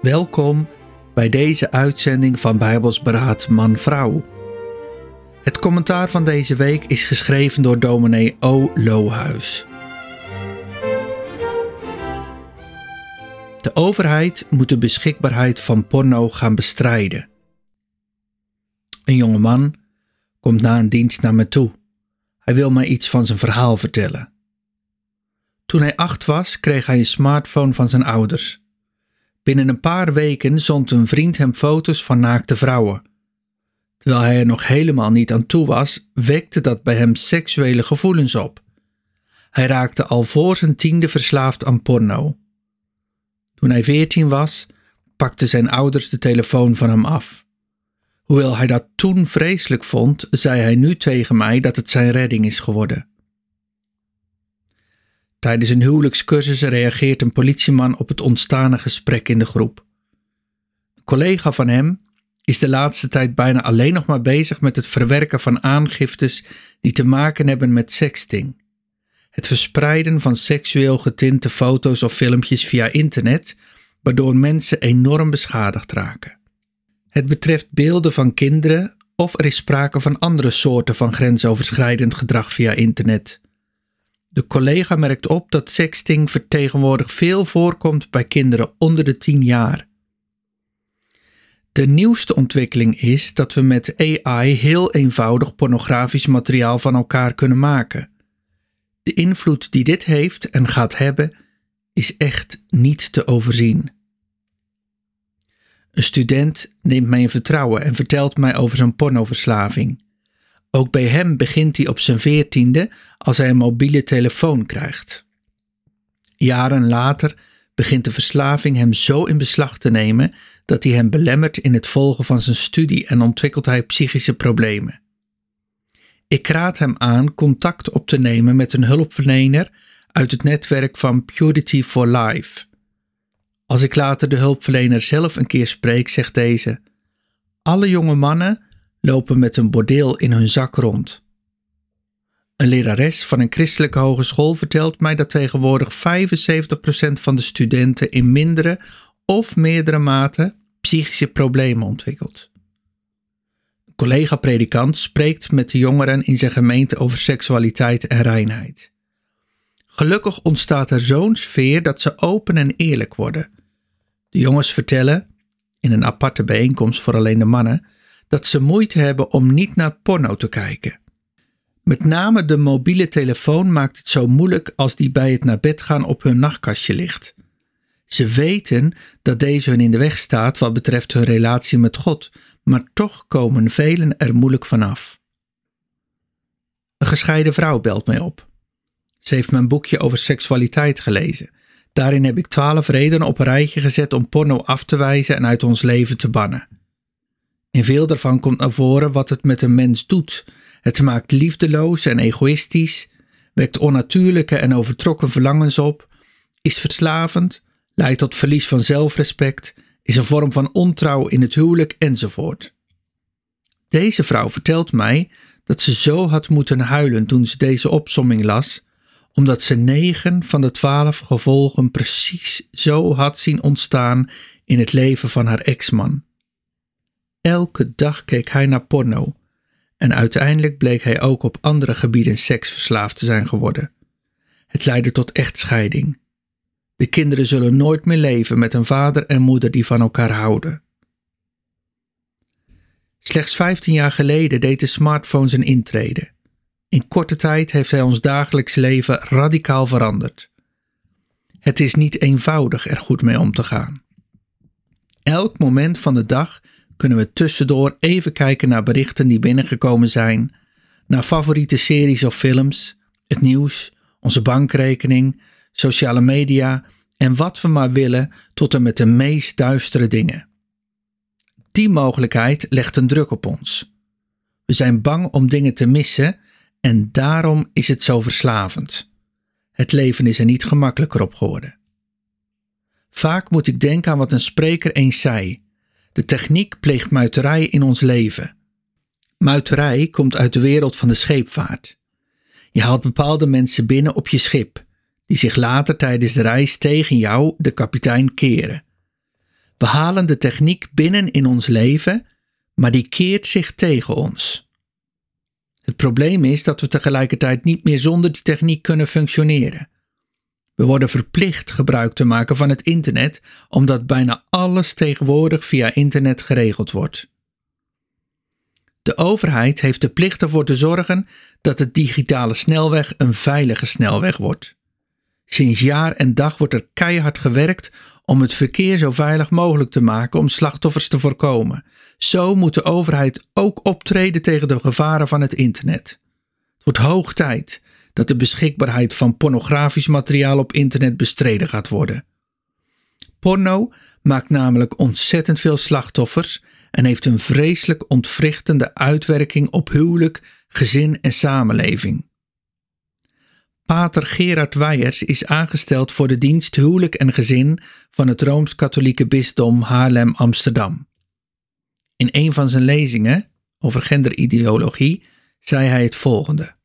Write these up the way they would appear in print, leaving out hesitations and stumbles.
Welkom bij deze uitzending van Bijbels Beraad Man-Vrouw. Het commentaar van deze week is geschreven door dominee O. Lohuis. De overheid moet de beschikbaarheid van porno gaan bestrijden. Een jonge man komt na een dienst naar me toe. Hij wil mij iets van zijn verhaal vertellen. Toen hij 8 was, kreeg hij een smartphone van zijn ouders. Binnen een paar weken zond een vriend hem foto's van naakte vrouwen. Terwijl hij er nog helemaal niet aan toe was, wekte dat bij hem seksuele gevoelens op. Hij raakte al voor zijn 10e verslaafd aan porno. Toen hij 14 was, pakten zijn ouders de telefoon van hem af. Hoewel hij dat toen vreselijk vond, zei hij nu tegen mij dat het zijn redding is geworden. Tijdens een huwelijkscursus reageert een politieman op het ontstane gesprek in de groep. Een collega van hem is de laatste tijd bijna alleen nog maar bezig met het verwerken van aangiftes die te maken hebben met sexting. Het verspreiden van seksueel getinte foto's of filmpjes via internet, waardoor mensen enorm beschadigd raken. Het betreft beelden van kinderen of er is sprake van andere soorten van grensoverschrijdend gedrag via internet. De collega merkt op dat sexting tegenwoordig veel voorkomt bij kinderen onder de 10 jaar. De nieuwste ontwikkeling is dat we met AI heel eenvoudig pornografisch materiaal van elkaar kunnen maken. De invloed die dit heeft en gaat hebben, is echt niet te overzien. Een student neemt mij in vertrouwen en vertelt mij over zijn pornoverslaving. Ook bij hem begint hij op zijn 14e als hij een mobiele telefoon krijgt. Jaren later begint de verslaving hem zo in beslag te nemen dat hij hem belemmert in het volgen van zijn studie en ontwikkelt hij psychische problemen. Ik raad hem aan contact op te nemen met een hulpverlener uit het netwerk van Purity for Life. Als ik later de hulpverlener zelf een keer spreek, zegt deze: alle jonge mannen lopen met een bordeel in hun zak rond. Een lerares van een christelijke hogeschool vertelt mij dat tegenwoordig 75% van de studenten in mindere of meerdere mate psychische problemen ontwikkelt. Een collega-predikant spreekt met de jongeren in zijn gemeente over seksualiteit en reinheid. Gelukkig ontstaat er zo'n sfeer dat ze open en eerlijk worden. De jongens vertellen, in een aparte bijeenkomst voor alleen de mannen, dat ze moeite hebben om niet naar porno te kijken. Met name de mobiele telefoon maakt het zo moeilijk als die bij het naar bed gaan op hun nachtkastje ligt. Ze weten dat deze hun in de weg staat wat betreft hun relatie met God, maar toch komen velen er moeilijk vanaf. Een gescheiden vrouw belt mij op. Ze heeft mijn boekje over seksualiteit gelezen. Daarin heb ik 12 redenen op een rijtje gezet om porno af te wijzen en uit ons leven te bannen. In veel daarvan komt naar voren wat het met een mens doet. Het maakt liefdeloos en egoïstisch, wekt onnatuurlijke en overtrokken verlangens op, is verslavend, leidt tot verlies van zelfrespect, is een vorm van ontrouw in het huwelijk enzovoort. Deze vrouw vertelt mij dat ze zo had moeten huilen toen ze deze opsomming las, omdat ze 9 van de 12 gevolgen precies zo had zien ontstaan in het leven van haar ex-man. Elke dag keek hij naar porno en uiteindelijk bleek hij ook op andere gebieden seksverslaafd te zijn geworden. Het leidde tot echtscheiding. De kinderen zullen nooit meer leven met een vader en moeder die van elkaar houden. Slechts 15 jaar geleden deed de smartphone zijn intrede. In korte tijd heeft hij ons dagelijks leven radicaal veranderd. Het is niet eenvoudig er goed mee om te gaan. Elk moment van de dag kunnen we tussendoor even kijken naar berichten die binnengekomen zijn, naar favoriete series of films, het nieuws, onze bankrekening, sociale media en wat we maar willen tot en met de meest duistere dingen. Die mogelijkheid legt een druk op ons. We zijn bang om dingen te missen en daarom is het zo verslavend. Het leven is er niet gemakkelijker op geworden. Vaak moet ik denken aan wat een spreker eens zei. De techniek pleegt muiterij in ons leven. Muiterij komt uit de wereld van de scheepvaart. Je haalt bepaalde mensen binnen op je schip, die zich later tijdens de reis tegen jou, de kapitein, keren. We halen de techniek binnen in ons leven, maar die keert zich tegen ons. Het probleem is dat we tegelijkertijd niet meer zonder die techniek kunnen functioneren. We worden verplicht gebruik te maken van het internet, omdat bijna alles tegenwoordig via internet geregeld wordt. De overheid heeft de plicht ervoor te zorgen dat de digitale snelweg een veilige snelweg wordt. Sinds jaar en dag wordt er keihard gewerkt om het verkeer zo veilig mogelijk te maken om slachtoffers te voorkomen. Zo moet de overheid ook optreden tegen de gevaren van het internet. Het wordt hoog tijd dat de beschikbaarheid van pornografisch materiaal op internet bestreden gaat worden. Porno maakt namelijk ontzettend veel slachtoffers en heeft een vreselijk ontwrichtende uitwerking op huwelijk, gezin en samenleving. Pater Gerard Weijers is aangesteld voor de dienst huwelijk en gezin van het Rooms-Katholieke bisdom Haarlem-Amsterdam. In een van zijn lezingen over genderideologie zei hij het volgende.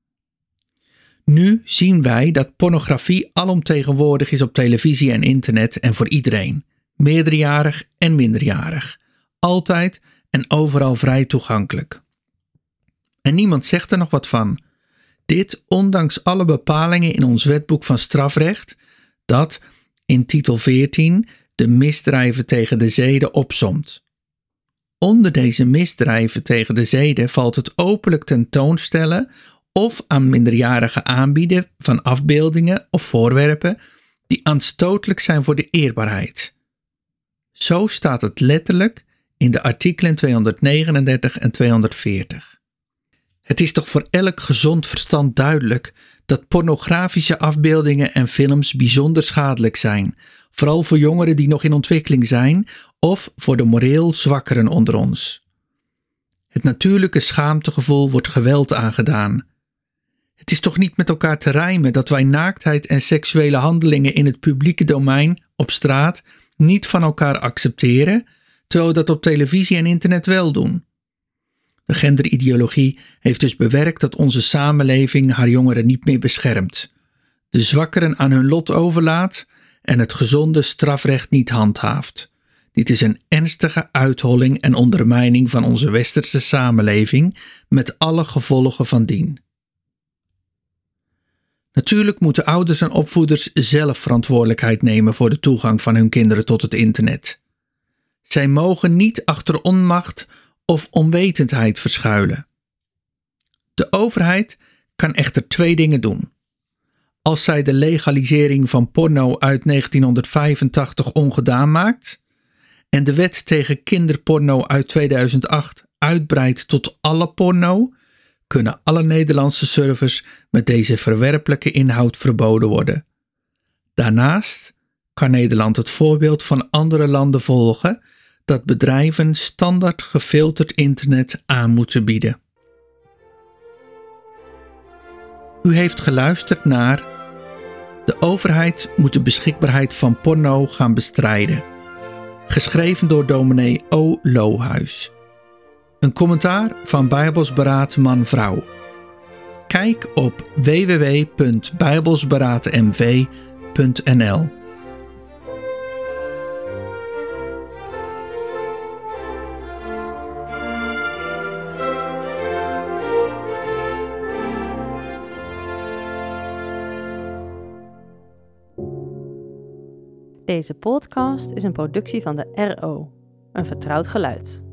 Nu zien wij dat pornografie alomtegenwoordig is op televisie en internet en voor iedereen, meerderjarig en minderjarig, altijd en overal vrij toegankelijk. En niemand zegt er nog wat van. Dit ondanks alle bepalingen in ons wetboek van strafrecht, dat in titel 14 de misdrijven tegen de zeden opsomt. Onder deze misdrijven tegen de zeden valt het openlijk tentoonstellen of aan minderjarigen aanbieden van afbeeldingen of voorwerpen die aanstotelijk zijn voor de eerbaarheid. Zo staat het letterlijk in de artikelen 239 en 240. Het is toch voor elk gezond verstand duidelijk dat pornografische afbeeldingen en films bijzonder schadelijk zijn, vooral voor jongeren die nog in ontwikkeling zijn of voor de moreel zwakkeren onder ons. Het natuurlijke schaamtegevoel wordt geweld aangedaan. Het is toch niet met elkaar te rijmen dat wij naaktheid en seksuele handelingen in het publieke domein op straat niet van elkaar accepteren, terwijl we dat op televisie en internet wel doen. De genderideologie heeft dus bewerkt dat onze samenleving haar jongeren niet meer beschermt, de zwakkeren aan hun lot overlaat en het gezonde strafrecht niet handhaaft. Dit is een ernstige uitholling en ondermijning van onze westerse samenleving met alle gevolgen van dien. Natuurlijk moeten ouders en opvoeders zelf verantwoordelijkheid nemen voor de toegang van hun kinderen tot het internet. Zij mogen niet achter onmacht of onwetendheid verschuilen. De overheid kan echter 2 dingen doen. Als zij de legalisering van porno uit 1985 ongedaan maakt en de wet tegen kinderporno uit 2008 uitbreidt tot alle porno, kunnen alle Nederlandse servers met deze verwerpelijke inhoud verboden worden. Daarnaast kan Nederland het voorbeeld van andere landen volgen dat bedrijven standaard gefilterd internet aan moeten bieden. U heeft geluisterd naar De overheid moet de beschikbaarheid van porno gaan bestrijden. Geschreven door dominee O. Lohuis. Een commentaar van Bijbelsberaad Man-Vrouw. Kijk op www.bijbelsberaadmv.nl. Deze podcast is een productie van de RO, een vertrouwd geluid.